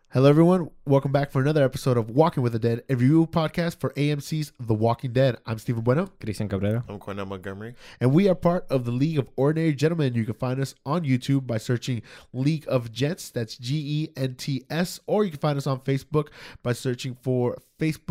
Hello, everyone. Welcome back for another episode of Walking with the Dead, a review podcast for AMC's The Walking Dead. I'm Stephen Bueno. Cristian Cabrera. I'm Cornell Montgomery. And we are part of the League of Ordinary Gentlemen. You can find us on YouTube by searching League of Gents. That's Gents. Or you can find us on Facebook by searching for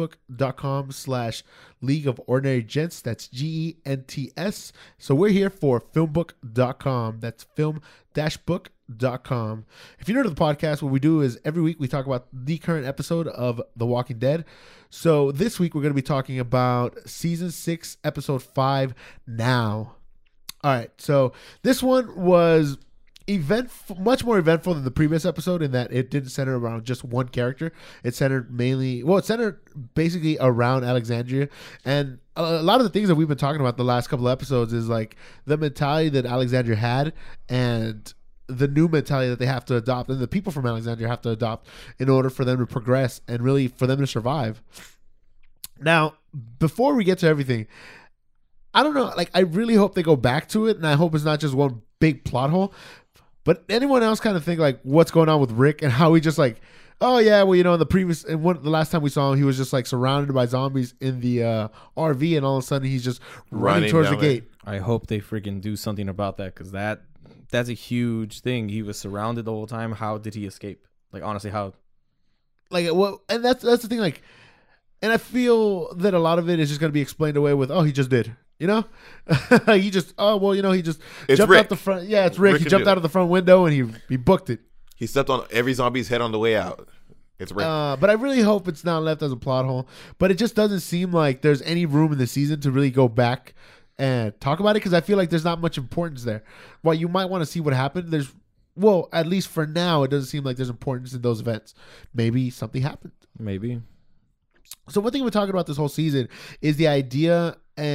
facebook.com/League of Ordinary Gents. That's Gents. So we're here for filmbook.com. That's film-book.com. If you're new to the podcast, what we do is every week we talk about the current episode of The Walking Dead. So this week we're going to be talking about season 6, episode 5, Now. All right, so this one was much more eventful than the previous episode in that it didn't center around just one character. It centered basically around Alexandria. And a lot of the things that we've been talking about the last couple of episodes is like the mentality that Alexandria had and the new mentality that they have to adopt and the people from Alexandria have to adopt in order for them to progress and really for them to survive. Now, before we get to everything, I don't know, like I really hope they go back to it and I hope it's not just one big plot hole. But anyone else kind of think like what's going on with Rick and how he just like, oh yeah, well, you know, the last time we saw him, he was just like surrounded by zombies in the RV and all of a sudden he's just running towards the gate. I hope they freaking do something about that because that's a huge thing. He was surrounded the whole time. How did he escape? Like, honestly, how? Like, well, and that's the thing. Like, and I feel that a lot of it is just going to be explained away with, oh, he just did. You know? He just, he just jumped out the front. Yeah, it's Rick. He jumped out of the front window and he booked it. He stepped on every zombie's head on the way out. It's Rick. But I really hope it's not left as a plot hole. But it just doesn't seem like there's any room in the season to really go back and talk about it because I feel like there's not much importance there. While you might want to see what happened, at least for now, it doesn't seem like there's importance in those events. Maybe something happened. Maybe. So one thing we're talking about this whole season is the idea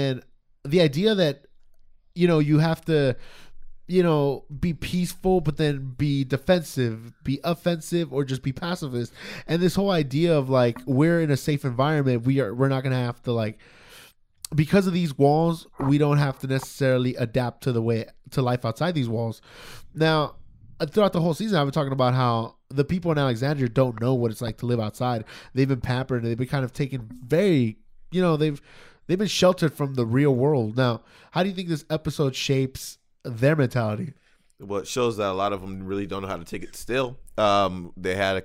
that, you know, you have to, you know, be peaceful, but then be defensive, be offensive, or just be pacifist. And this whole idea of like, we're in a safe environment. We're not going to have to like, because of these walls, we don't have to necessarily adapt to life outside these walls. Now, throughout the whole season, I've been talking about how the people in Alexandria don't know what it's like to live outside. They've been pampered and they've been kind of taken they've been sheltered from the real world. Now, how do you think this episode shapes their mentality? Well, it shows that a lot of them really don't know how to take it still. They had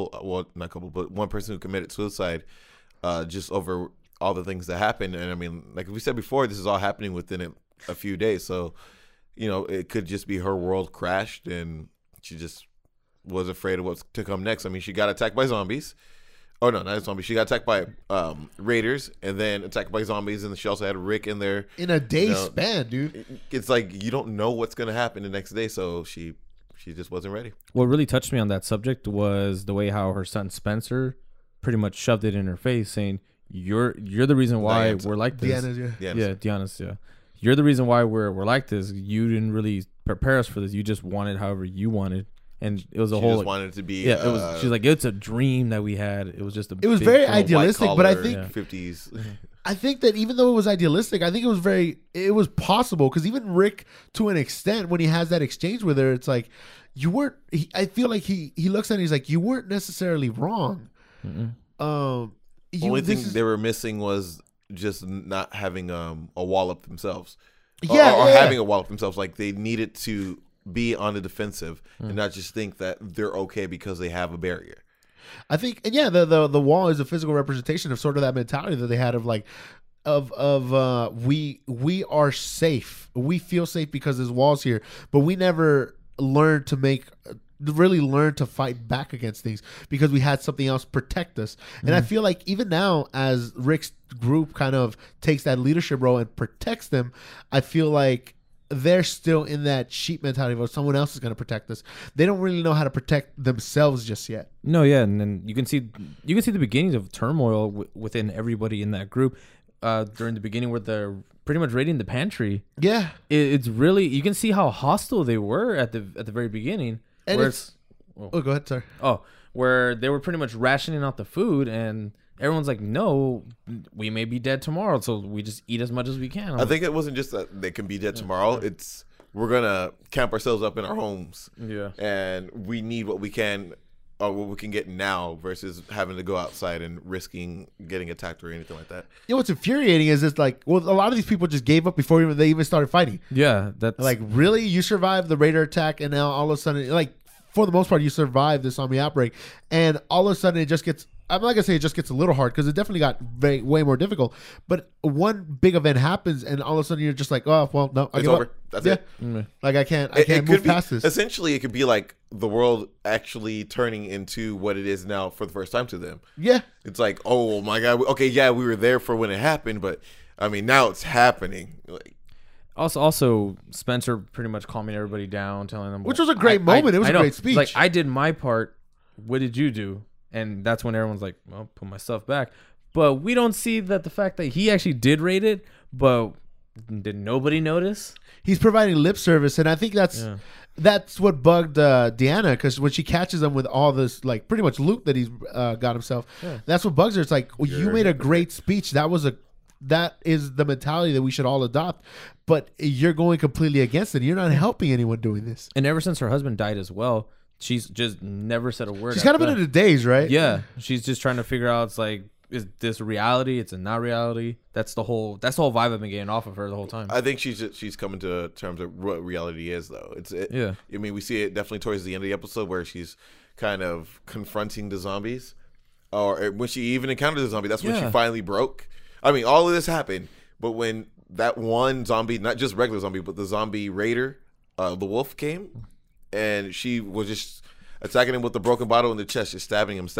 one person who committed suicide just over all the things that happened. And I mean, like we said before, this is all happening within a few days. So, you know, it could just be her world crashed and she just was afraid of what's to come next. I mean, she got attacked by zombies. Oh, no, not zombies. She got attacked by raiders and then attacked by zombies. And she also had Rick in there. In a day span, dude. It's like you don't know what's going to happen the next day. So she just wasn't ready. What really touched me on that subject was the way how her son Spencer pretty much shoved it in her face saying, You're the reason why we're like this. Deanna's. You're the reason why we're like this. You didn't really prepare us for this. You just wanted however you wanted, and it was Just wanted it to be. Yeah, it was. She's like, it's a dream that we had. It was just a. It was very idealistic, but I think 50s. I think that even though it was idealistic, I think it was possible because even Rick, to an extent, when he has that exchange with her, it's like you weren't. I feel like he looks at it, he's like, you weren't necessarily wrong. Only thing they were missing was just not having a wall up themselves. Or having a wall up themselves. Like they needed to be on the defensive and not just think that they're okay because they have a barrier. I think, and yeah, the wall is a physical representation of sort of that mentality that they had of like, we are safe. We feel safe because there's walls here, but we never learned to fight back against things because we had something else protect us. And I feel like even now, as Rick's group kind of takes that leadership role and protects them, I feel like they're still in that sheep mentality of someone else is going to protect us. They don't really know how to protect themselves just yet. No, yeah, and then you can see the beginnings of turmoil within everybody in that group during the beginning where they're pretty much raiding the pantry. Yeah, it's really, you can see how hostile they were at the very beginning. And go ahead, sorry. Where they were pretty much rationing out the food, and everyone's like, no, we may be dead tomorrow, so we just eat as much as we can. I think it wasn't just that they can be dead tomorrow. It's we're going to camp ourselves up in our homes. Yeah. And we need what we can what we can get now versus having to go outside and risking getting attacked or anything like that. You know what's infuriating is it's like, well, a lot of these people just gave up before they even started fighting. Yeah, that's like, really, you survived the Raider attack, and now all of a sudden, like, for the most part, you survived the zombie outbreak, and all of a sudden it just gets. I'm not gonna say it just gets a little hard because it definitely got way more difficult. But one big event happens, and all of a sudden you're just like, oh well, no, it's over. That's it. Mm-hmm. Like I can't move past this. Essentially, it could be like the world actually turning into what it is now for the first time to them. Yeah, it's like, oh my god, okay, yeah, we were there for when it happened, but I mean now it's happening. Like, Also, Spencer pretty much calming everybody down, telling them, which was a great moment. It was a great speech. Like, I did my part. What did you do? And that's when everyone's like, well, put my stuff back. But we don't see that the fact that he actually did raid it, but did nobody notice? He's providing lip service, and I think that's what bugged Deanna, because when she catches him with all this, like, pretty much loot that he's got himself, that's what bugs her. It's like, well, you made a great speech. That is the mentality that we should all adopt, but you're going completely against it. You're not helping anyone doing this. And ever since her husband died as well, she's just never said a word. She's kind of been in a daze, right? Yeah. She's just trying to figure out, it's like, is this reality? It's a not reality. That's the whole vibe I've been getting off of her the whole time. I think she's coming to terms of what reality is, though. Yeah. I mean, we see it definitely towards the end of the episode where she's kind of confronting the zombies, or when she even encountered the zombie. That's when she finally broke. I mean, all of this happened, but when that one zombie, not just regular zombie, but the zombie raider, the wolf came. And she was just attacking him with the broken bottle in the chest, just stabbing him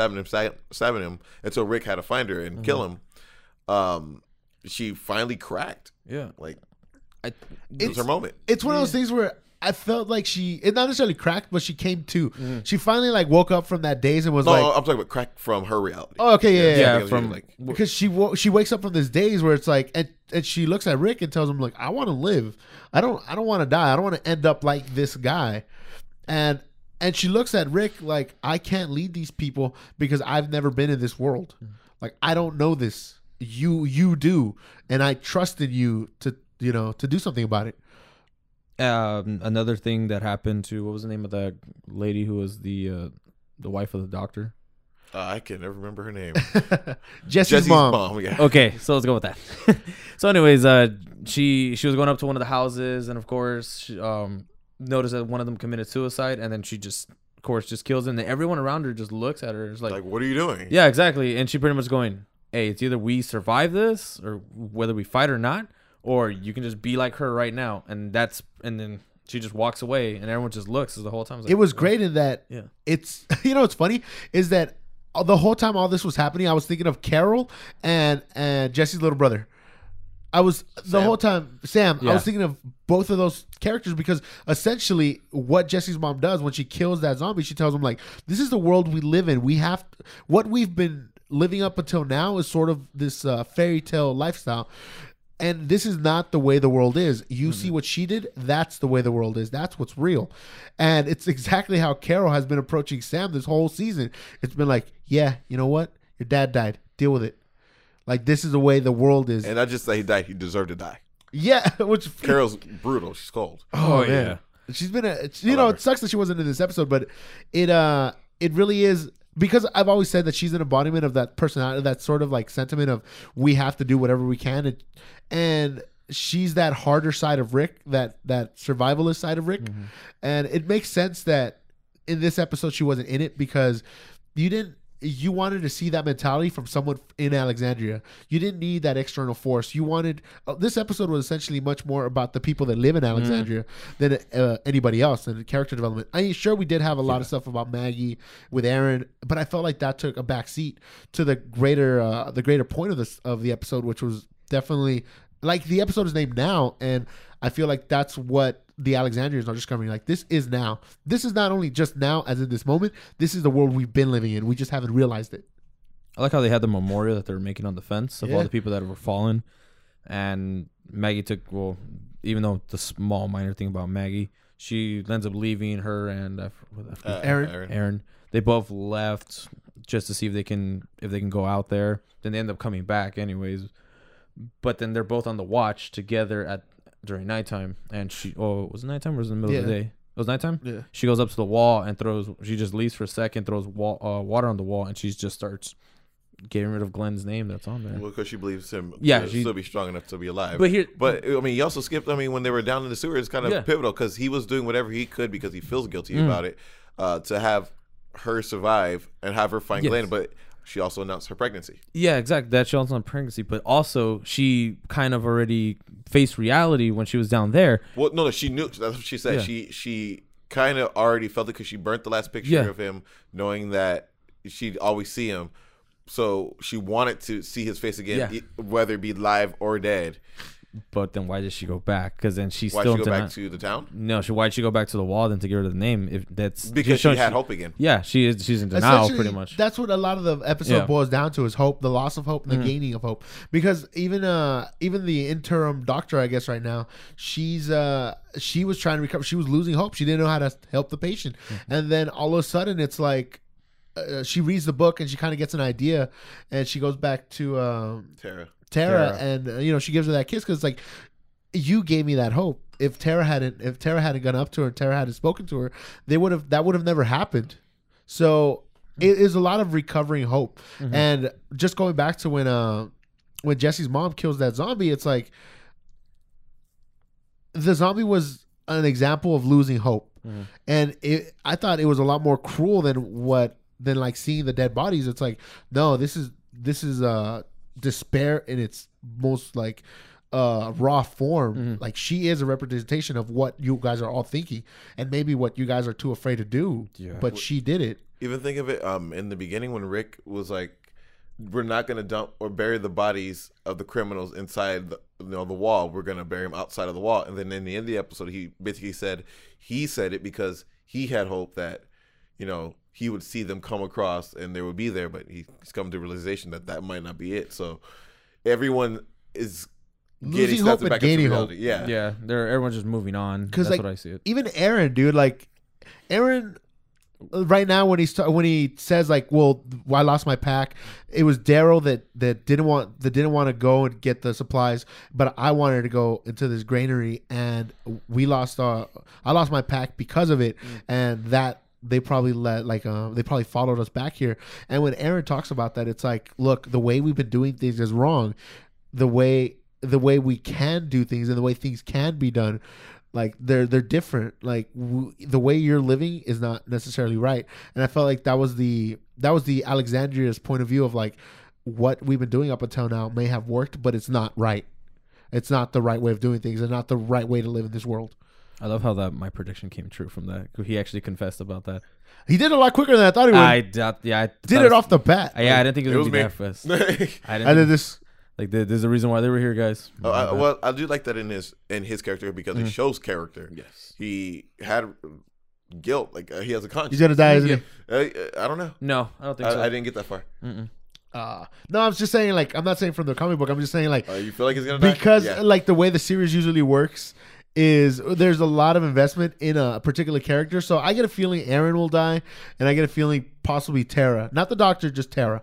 until Rick had to find her and kill him. She finally cracked. Yeah. Like, it was her moment. It's one of those things where I felt like it not necessarily cracked, but she came to. She finally, like, woke up from that daze and was like... No, I'm talking about crack from her reality. Oh, okay, yeah. From, like, because she wakes up from this daze where it's like... And she looks at Rick and tells him, like, I want to live. I don't want to die. I don't want to end up like this guy. And she looks at Rick like, I can't lead these people because I've never been in this world. Like, I don't know this. You do, and I trust in you to do something about it. Another thing that happened to, what was the name of that lady who was the wife of the doctor? I can never remember her name. Jesse's mom. Yeah. Okay, so let's go with that. So, anyways, she was going up to one of the houses, and of course, she, noticed that one of them committed suicide, and then she just, of course, just kills him. And everyone around her just looks at her. It's like, what are you doing? Yeah, exactly. And she pretty much going, hey, it's either we survive this, or whether we fight or not, or you can just be like her right now. And then she just walks away, and everyone just looks the whole time. Like, it was great in that. Yeah. It's what's funny is that the whole time all this was happening, I was thinking of Carol and Jesse's little brother. I was the whole time, Sam. Yeah. I was thinking of both of those characters because essentially what Jesse's mom does when she kills that zombie, she tells him, like, this is the world we live in. What we've been living up until now is sort of this fairy tale lifestyle. And this is not the way the world is. You see what she did? That's the way the world is. That's what's real. And it's exactly how Carol has been approaching Sam this whole season. It's been like, yeah, you know what? Your dad died. Deal with it. Like, this is the way the world is. And not just that he died, he deserved to die. Yeah. Which Carol's brutal. She's cold. Oh man. She's been it sucks that she wasn't in this episode, but it really is, because I've always said that she's an embodiment of that personality, that sort of like sentiment of we have to do whatever we can. And she's that harder side of Rick, that survivalist side of Rick. Mm-hmm. And it makes sense that in this episode she wasn't in it, because you wanted to see that mentality from someone in Alexandria. You didn't need that external force. You wanted this episode was essentially much more about the people that live in Alexandria than anybody else, and character development. I mean, sure, we did have a lot of stuff about Maggie with Aaron, but I felt like that took a back seat to the greater point of the episode, which was definitely, like, the episode is named Now, and I feel like that's what the Alexandrians are discovering. Like, this is now. This is not only just now, as in this moment. This is the world we've been living in. We just haven't realized it. I like how they had the memorial that they were making on the fence of all the people that were fallen. And Maggie took, well, even though the small minor thing about Maggie, she ends up leaving her and Aaron. They both left just to see if they can go out there. Then they end up coming back anyways. But then they're both on the watch together during nighttime, and was it nighttime or was it in the middle of the day? was nighttime. Yeah. She goes up to the wall and throws. She just leaves for a second, throws water on the wall, and she just starts getting rid of Glenn's name that's on there. Well, because she believes him to still be strong enough to be alive. But I mean, he also skipped. I mean, when they were down in the sewer, it's kind of pivotal because he was doing whatever he could because he feels guilty about it to have her survive and have her find Glenn. But she also announced her pregnancy. Yeah, exactly. That she also announced pregnancy, but also she kind of already faced reality when she was down there. Well, no, she knew. That's what she said. Yeah. She kind of already felt it because she burnt the last picture of him, knowing that she'd always see him. So she wanted to see his face again, whether it be live or dead. But then why did she go back? Because then she's why still she go back to the town? No, why'd she go back to the wall then to get rid of the name? If that's because she had hope again. Yeah, she's in denial pretty much. That's what a lot of the episode boils down to: is hope, the loss of hope, and the gaining of hope. Because even the interim doctor, I guess right now, she was trying to recover. She was losing hope. She didn't know how to help the patient, and then all of a sudden, it's like. She reads the book and she kind of gets an idea, and she goes back to Tara, and she gives her that kiss because it's like, you gave me that hope. If Tara hadn't gone up to her and Tara hadn't spoken to her, that would have never happened. So it is a lot of recovering hope, and just going back to when Jesse's mom kills that zombie, it's like the zombie was an example of losing hope, and I thought it was a lot more cruel than like seeing the dead bodies. It's like, no, this is despair in its most like raw form. Like, she is a representation of what you guys are all thinking and maybe what you guys are too afraid to do. But she did it. Even think of it in the beginning when Rick was like, we're not going to dump or bury the bodies of the criminals inside the wall. We're going to bury them outside of the wall. And then in the end of the episode, he basically said it because he had hope that he would see them come across and they would be there, but he's come to the realization that might not be it. So everyone is losing hope and gaining hope. Yeah. Everyone's just moving on. That's what I see it. Even Aaron, dude, like Aaron right now when he says like, well, I lost my pack. It was Daryl that didn't want to go and get the supplies, but I wanted to go into this granary, and I lost my pack because of it, and that. They probably they probably followed us back here. And when Aaron talks about that, it's like, look, the way we've been doing things is wrong. The way we can do things and the way things can be done, like they're different. Like the way you're living is not necessarily right. And I felt like that was the Alexandria's point of view of like, what we've been doing up until now may have worked, but it's not right. It's not the right way of doing things and not the right way to live in this world. I love how my prediction came true from that. He actually confessed about that. He did a lot quicker than I thought he would. I did it off the bat. I didn't think it was going to be that fast. I did this. Like, there's a reason why they were here, guys. Well, I do like that in his character because it shows character. Yes. He had guilt. Like, he has a conscience. He's going to die, isn't he? I don't know. No, I don't think so. I didn't get that far. No, I was just saying, like, I'm not saying from the comic book. I'm just saying, like, you feel like he's going to die? Because, like, the way the series usually works is there's a lot of investment in a particular character. So I get a feeling Aaron will die, and I get a feeling possibly Tara. Not the doctor, just Tara.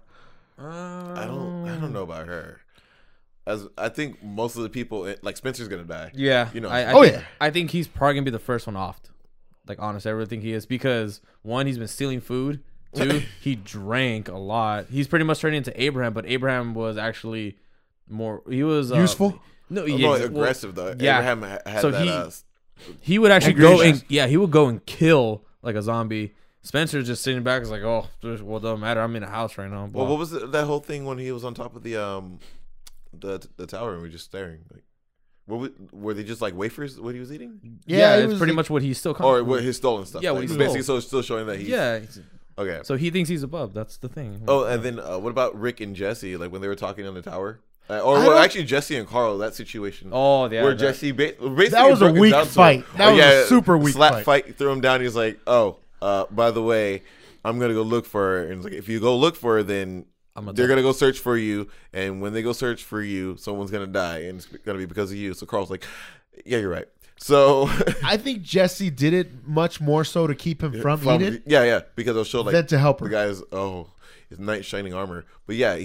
I don't know about her. As I think most of the people, like Spencer's gonna die. Yeah, I think he's probably gonna be the first one off. Like, honestly, I really think he is, because one, he's been stealing food. Two, he drank a lot. He's pretty much turning into Abraham, but Abraham was actually more. He was useful. No, more aggressive though. Yeah. Abraham had so that. He would actually he would go and kill like a zombie. Spencer's just sitting back, is like, oh, well, it doesn't matter. I'm in a house right now. Well, what was that whole thing when he was on top of the tower and we were just staring? Like, were they just like wafers? What he was eating? Yeah, it's pretty much what he's still. Or what his stolen stuff. Yeah, like, what he's basically. So it's still showing that he's okay. So he thinks he's above. That's the thing. Oh, and then what about Rick and Jesse? Like when they were talking on the tower. Actually, Jesse and Carl, that situation. Oh, yeah. Where Jesse basically that was a weak fight. That was a super weak fight. Threw him down. He's like, oh, by the way, I'm going to go look for her. And it's like, if you go look for her, then they're going to go search for you. And when they go search for you, someone's going to die. And it's going to be because of you. So Carl's like, yeah, you're right. So I think Jesse did it much more so to keep him from eating. Yeah. Because it'll show like than to help her. The guy's, his knight shining armor. But yeah,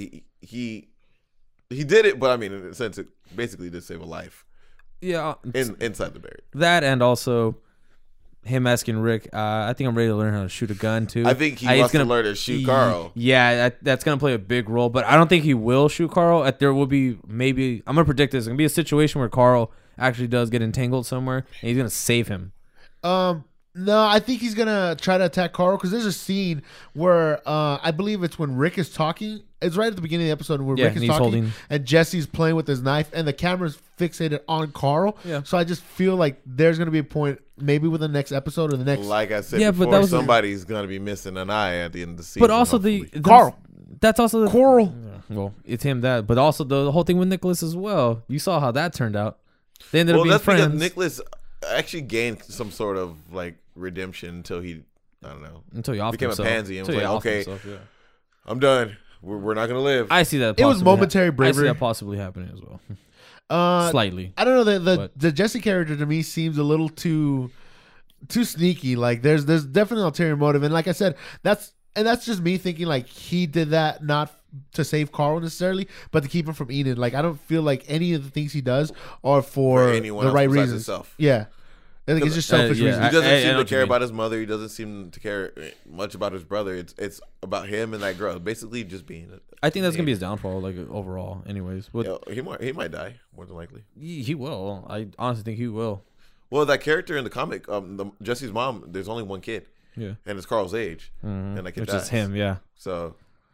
he did it, but I mean, in a sense, it basically did save a life. Yeah, inside the barrier. That, and also him asking Rick, I think I'm ready to learn how to shoot a gun too. I think he wants to learn to shoot Carl. Yeah, that's gonna play a big role, but I don't think he will shoot Carl. There will be maybe I'm gonna predict this. It's gonna be a situation where Carl actually does get entangled somewhere, and he's gonna save him. No, I think he's gonna try to attack Carl because there's a scene where I believe it's when Rick is talking. It's right at the beginning of the episode where Rick is talking and Jesse's playing with his knife and the camera's fixated on Carl. Yeah. So I just feel like there's gonna be a point, maybe with the next episode or the next. Like I said before, somebody's gonna be missing an eye at the end of the season. But also Carl. That's also the Coral. Well, it's him but also the whole thing with Nicholas as well. You saw how that turned out. They ended up being friends. Because Nicholas actually gained some sort of like redemption until he, I don't know, until he became a pansy and was like, okay, I'm done. We're not gonna live. I see that. It was momentary bravery. I see that possibly happening as well. Slightly. I don't know. The Jesse character to me seems a little too sneaky. Like there's definitely an ulterior motive, and like I said, that's just me thinking like he did that not to save Carl necessarily, but to keep him from Enid. Like I don't feel like any of the things he does are for the right reasons. Himself. Yeah. I think it's just selfish reasons. He doesn't seem to care about his mother. He doesn't seem to care much about his brother. It's about him and that girl. Basically, just being. I think that's gonna be his downfall, like overall. Anyways, he might die more than likely. He will. I honestly think he will. Well, that character in the comic, Jesse's mom, there's only one kid. Yeah, and it's Carl's age, and that kid which dies. is him. Yeah. So.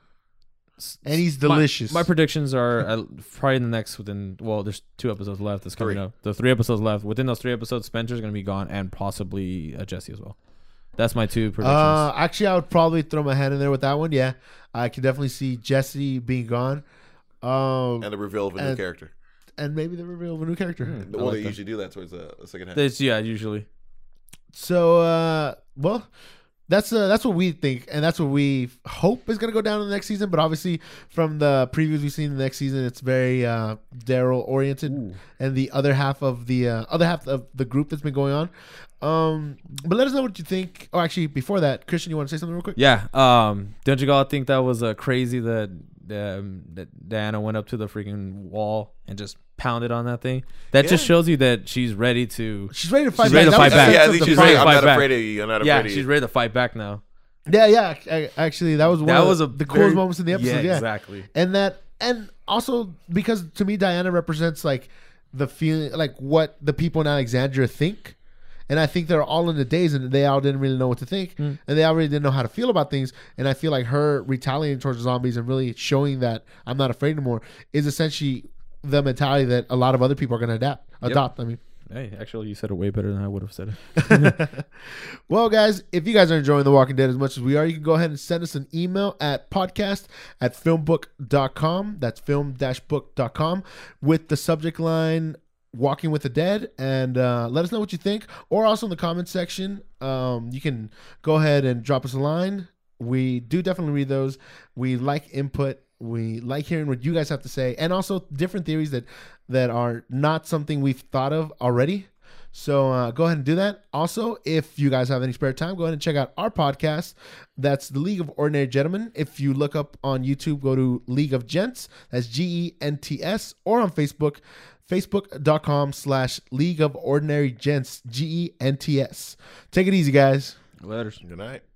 And he's delicious. My predictions are probably in the next there's 2 episodes left that's coming up. The 3 episodes left. Within those 3 episodes, Spencer's going to be gone and possibly Jesse as well. That's my 2 predictions. Actually, I would probably throw my hand in there with that one. Yeah, I can definitely see Jesse being gone. And the reveal of a new character. And maybe the reveal of a new character. Well, they usually do that towards the second half. Usually. So, that's what we think, and that's what we hope is going to go down in the next season. But obviously, from the previews we've seen in the next season, it's very Daryl oriented, and the other half of the group that's been going on. But let us know what you think. Oh, actually, before that, Christian, you want to say something real quick? Yeah. Don't you all think that was crazy that Diana went up to the freaking wall and just pounded on that thing? That just shows you that she's ready to fight back. Yeah, I think she's ready. I'm not afraid of you. I'm not afraid of you. Yeah, she's ready to fight back now. Yeah. Actually, that was the coolest moments in the episode. Yeah, exactly. And also because to me, Diana represents like the feeling, like what the people in Alexandria think. And I think they're all in the daze and they all didn't really know what to think. And they already didn't know how to feel about things. And I feel like her retaliating towards zombies and really showing that I'm not afraid anymore is essentially the mentality that a lot of other people are going to adopt. I mean, hey, actually, you said it way better than I would have said it. Well, guys, if you guys are enjoying The Walking Dead as much as we are, you can go ahead and send us an email at podcast@filmbook.com. That's film-book.com with the subject line Walking with the Dead, and let us know what you think, or also in the comments section. You can go ahead and drop us a line. We do definitely read those. We like input. We like hearing what you guys have to say, and also different theories that are not something we've thought of already. So go ahead and do that. Also, if you guys have any spare time, go ahead and check out our podcast. That's the League of Ordinary Gentlemen. If you look up on YouTube, go to League of Gents. That's GENTS, or on Facebook, facebook.com/League of Ordinary Gents, GENTS. Take it easy, guys. Later. Good night.